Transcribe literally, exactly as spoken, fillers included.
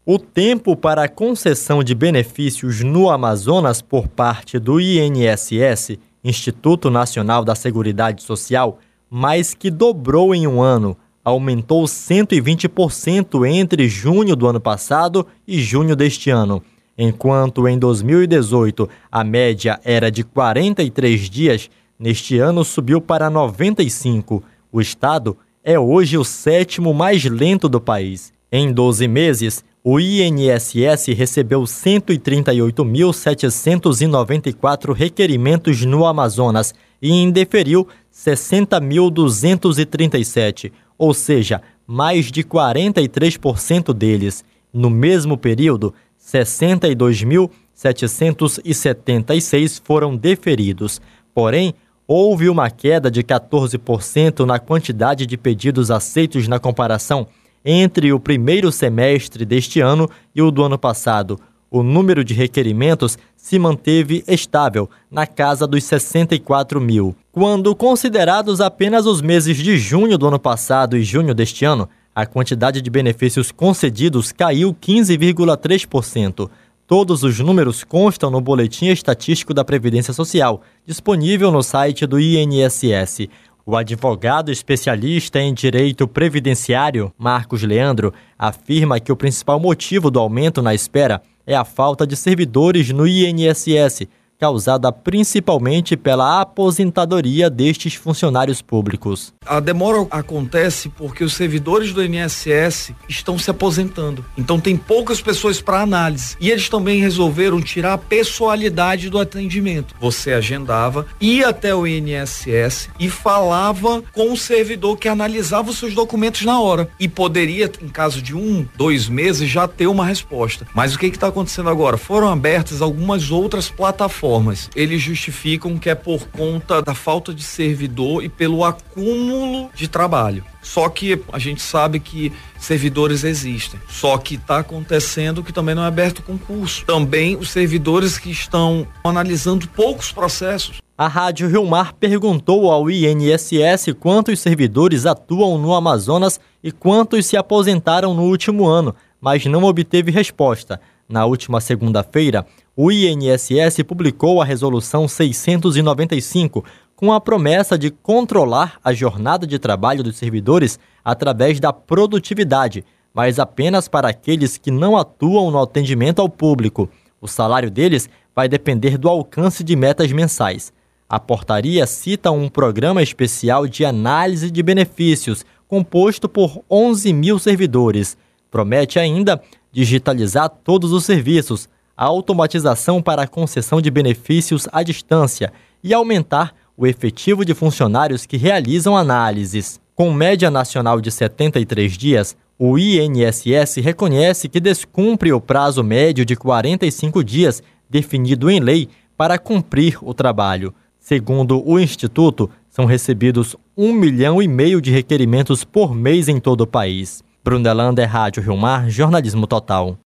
O tempo para a concessão de benefícios no Amazonas por parte do I N S S, Instituto Nacional da Seguridade Social, mais que dobrou em um ano, aumentou cento e vinte por cento entre junho do ano passado e junho deste ano. Enquanto em dois mil e dezoito a média era de quarenta e três dias, neste ano subiu para noventa e cinco. O estado é hoje o sétimo mais lento do país. Em doze meses, o I N S S recebeu cento e trinta e oito mil setecentos e noventa e quatro requerimentos no Amazonas e indeferiu sessenta mil duzentos e trinta e sete, ou seja, mais de quarenta e três por cento deles. No mesmo período, sessenta e dois mil setecentos e setenta e seis foram deferidos. Porém, houve uma queda de quatorze por cento na quantidade de pedidos aceitos na comparação entre o primeiro semestre deste ano e o do ano passado. O número de requerimentos se manteve estável, na casa dos sessenta e quatro mil. Quando considerados apenas os meses de junho do ano passado e junho deste ano, a quantidade de benefícios concedidos caiu quinze vírgula três por cento. Todos os números constam no Boletim Estatístico da Previdência Social, disponível no site do I N S S. O advogado especialista em direito previdenciário, Marcos Leandro, afirma que o principal motivo do aumento na espera é a falta de servidores no I N S S, causada principalmente pela aposentadoria destes funcionários públicos. A demora acontece porque os servidores do I N S S estão se aposentando. Então tem poucas pessoas para análise. E eles também resolveram tirar a pessoalidade do atendimento. Você agendava, ia até o I N S S e falava com o servidor que analisava os seus documentos na hora. E poderia, em caso de um, dois meses, já ter uma resposta. Mas o que está acontecendo agora? Foram abertas algumas outras plataformas. Eles justificam que é por conta da falta de servidor e pelo acúmulo de trabalho. Só que a gente sabe que servidores existem. Só que está acontecendo que também não é aberto concurso. Também os servidores que estão analisando poucos processos. A Rádio Rio Mar perguntou ao I N S S quantos servidores atuam no Amazonas e quantos se aposentaram no último ano, mas não obteve resposta. Na última segunda-feira, o I N S S publicou a Resolução seiscentos e noventa e cinco, com a promessa de controlar a jornada de trabalho dos servidores através da produtividade, mas apenas para aqueles que não atuam no atendimento ao público. O salário deles vai depender do alcance de metas mensais. A portaria cita um programa especial de análise de benefícios, composto por onze mil servidores. Promete ainda digitalizar todos os serviços, a automatização para a concessão de benefícios à distância e aumentar o efetivo de funcionários que realizam análises. Com média nacional de setenta e três dias, o I N S S reconhece que descumpre o prazo médio de quarenta e cinco dias definido em lei para cumprir o trabalho. Segundo o Instituto, são recebidos um milhão e meio de requerimentos por mês em todo o país. Brunelanda é Rádio Rio Mar, Jornalismo Total.